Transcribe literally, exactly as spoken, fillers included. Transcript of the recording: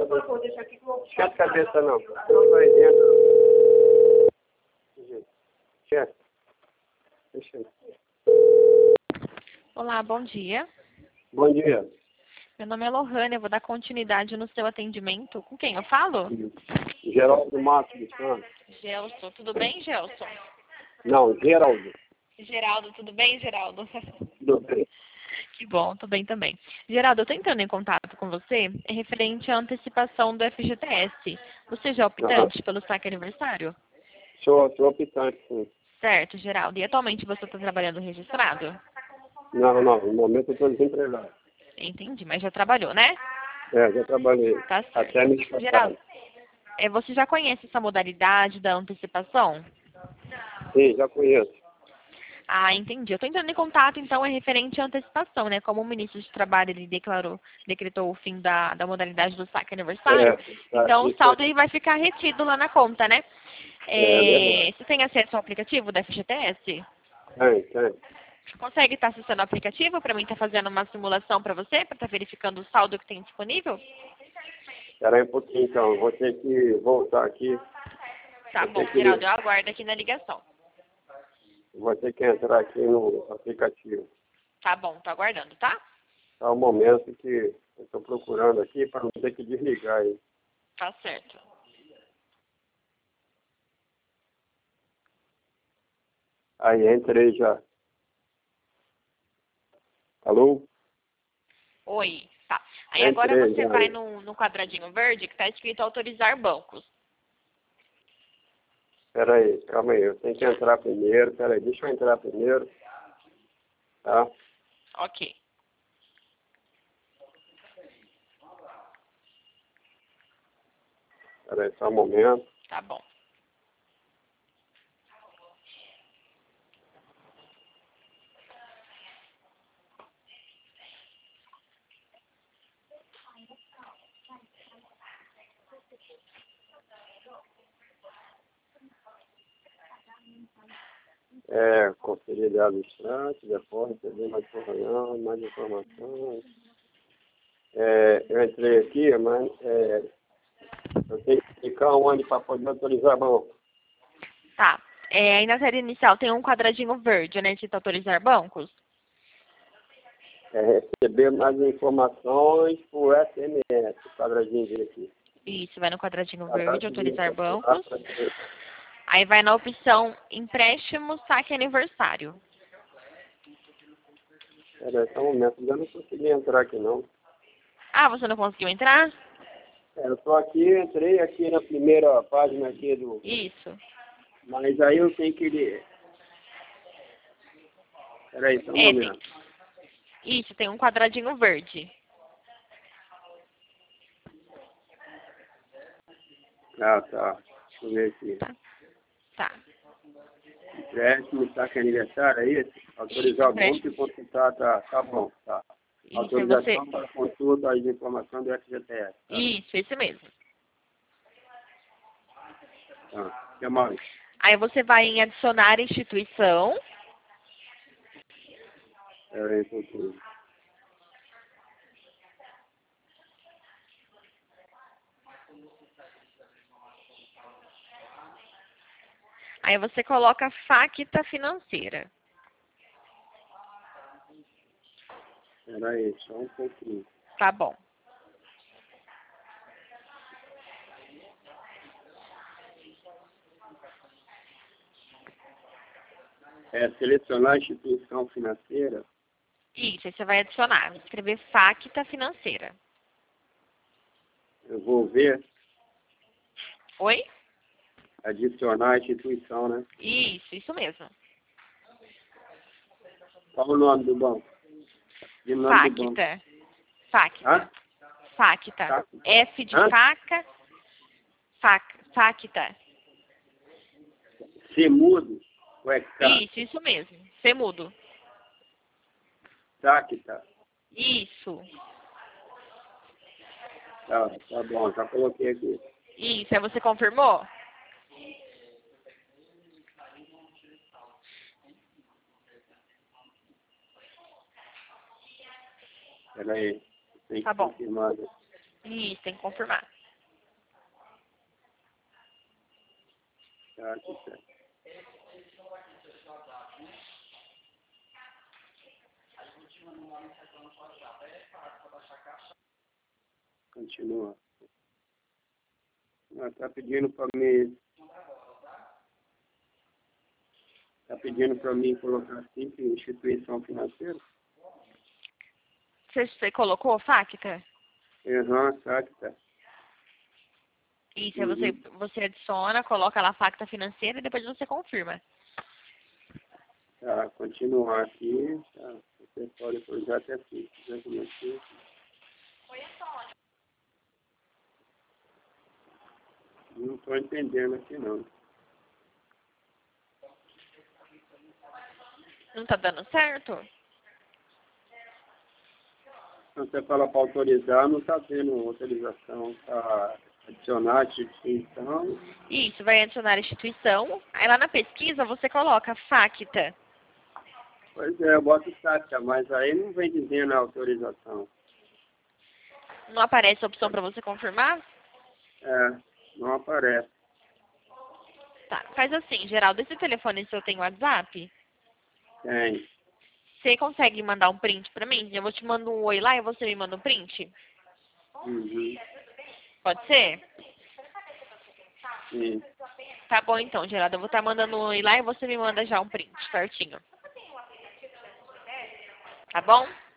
Esquece a cabeça não. Eu vai dentro. Chefe. Deixa eu. Olá, bom dia. Bom dia. Meu nome é Lohane, eu vou dar continuidade no seu atendimento. Com quem eu falo? Geraldo Matos de Santos. Gelson, tudo bem, Gelson? Não, Geraldo. Geraldo, tudo bem, Geraldo? Tudo bem. Que bom, tô bem também. Geraldo, eu tô entrando em contato com você é referente à antecipação do F G T S. Você já é optante Uhum. pelo saque aniversário? Sou, sou optante, sim. Certo, Geraldo. E atualmente você está trabalhando registrado? Não, não, no momento eu estou desempregado. Entendi, mas já trabalhou, né? É, já trabalhei. Tá certo. Até mês Geraldo, passado. é, você já conhece essa modalidade da antecipação? Sim, já conheço. Ah, entendi. Eu estou entrando em contato, então, é referente à antecipação, né? Como o ministro de Trabalho ele declarou, decretou o fim da, da modalidade do saque aniversário, É, tá, então o isso é, saldo ele vai ficar retido lá na conta, né? é verdade. É, você tem acesso ao aplicativo da F G T S? Tem, tem. Consegue estar acessando o aplicativo para mim estar fazendo uma simulação para você, para estar verificando o saldo que tem disponível? Espera aí um pouquinho, então. Vou ter que voltar aqui. Tá Vou bom, ter que, Geraldo, eu aguardo aqui na ligação. vou ter que entrar aqui no aplicativo. Tá bom, tô aguardando, tá? Tá o momento que eu estou procurando aqui para não ter que desligar aí. Tá certo. Aí, entrei já. Alô? Oi, tá. Aí agora Entrei você já. vai no, no quadradinho verde que está escrito autorizar bancos. Espera aí, calma aí. Eu tenho que entrar primeiro. Espera aí, deixa eu entrar primeiro. Tá? Ok. Espera aí, só um momento. Tá bom. É, conferir dados extratos, depois receber mais informações, mais informações. É, eu entrei aqui, mas é, eu tenho que clicar onde para poder autorizar a mão. Tá. É, aí na série inicial tem um quadradinho verde, né, de autorizar bancos? É, receber mais informações por S M S, o quadradinho dele aqui. Isso, vai no quadradinho Ah, tá verde, subindo autorizar pra lá, bancos. pra direita. Aí vai na opção empréstimo, saque aniversário. Espera aí, só um momento, ainda não consegui entrar aqui não. Ah, você não conseguiu entrar? É, eu estou aqui, entrei aqui na primeira página aqui do... Isso. Mas aí eu tenho que... Espera aí, só um É, tem... momento. Isso, tem um quadradinho verde. Ah, tá. Deixa eu ver aqui. Tá. Tá. Empréstimo, saque aniversário, é isso? Autorizar o banco e consultar, tá, tá bom, tá. Isso, aí você... Autorização para consulta das informações do F G T S, tá? Isso, esse mesmo. Tá. O que mais? Aí você vai em adicionar instituição. Espera aí um pouquinho. Aí você coloca facta financeira. Espera aí, só um pouquinho. Tá bom. É, selecionar a instituição financeira. Isso, aí você vai adicionar. Escrever facta financeira. Eu vou ver, Oi? adicionar a instituição, né? Isso, isso mesmo. Qual o nome do banco? De nome do banco. Facta. Facta. Hã? Facta. Tá. F de Hã? faca. Fac, facta. C mudo? Ou é K? Isso, isso mesmo. Ser mudo. Tacta. Isso. Tá, tá bom, já coloquei aqui. Isso. Aí você confirmou? Espera aí, tem Tá que bom. confirmar. Isso, tem que confirmar. Tá, aqui tá. Continua. Ah, tá pedindo para mim. Tá pedindo para mim colocar assim que instituição financeira? Você, você colocou Facta? Aham, sabe, tá. Isso, aí você, Uhum. você adiciona, coloca lá Facta financeira e depois você confirma. Tá, continuar aqui. Tá. Você pode autorizar até aqui. Exatamente. Não estou entendendo aqui não. Não tá dando certo? Quando você fala para autorizar, não está tendo autorização para adicionar a instituição. Isso, vai adicionar a instituição. Aí lá na pesquisa você coloca Facta. Pois é, eu boto SATA, mas aí não vem dizendo a autorização. Não aparece a opção para você confirmar? É, não aparece. Tá, faz assim, Geraldo, esse telefone seu tem WhatsApp? Tem. Você consegue mandar um print pra mim? Eu vou te mandar um oi lá e você me manda um print? Uhum. Pode ser? Sim. Tá bom então, Geraldo. Eu vou estar mandando um oi lá e você me manda já um print, certinho. Tá bom?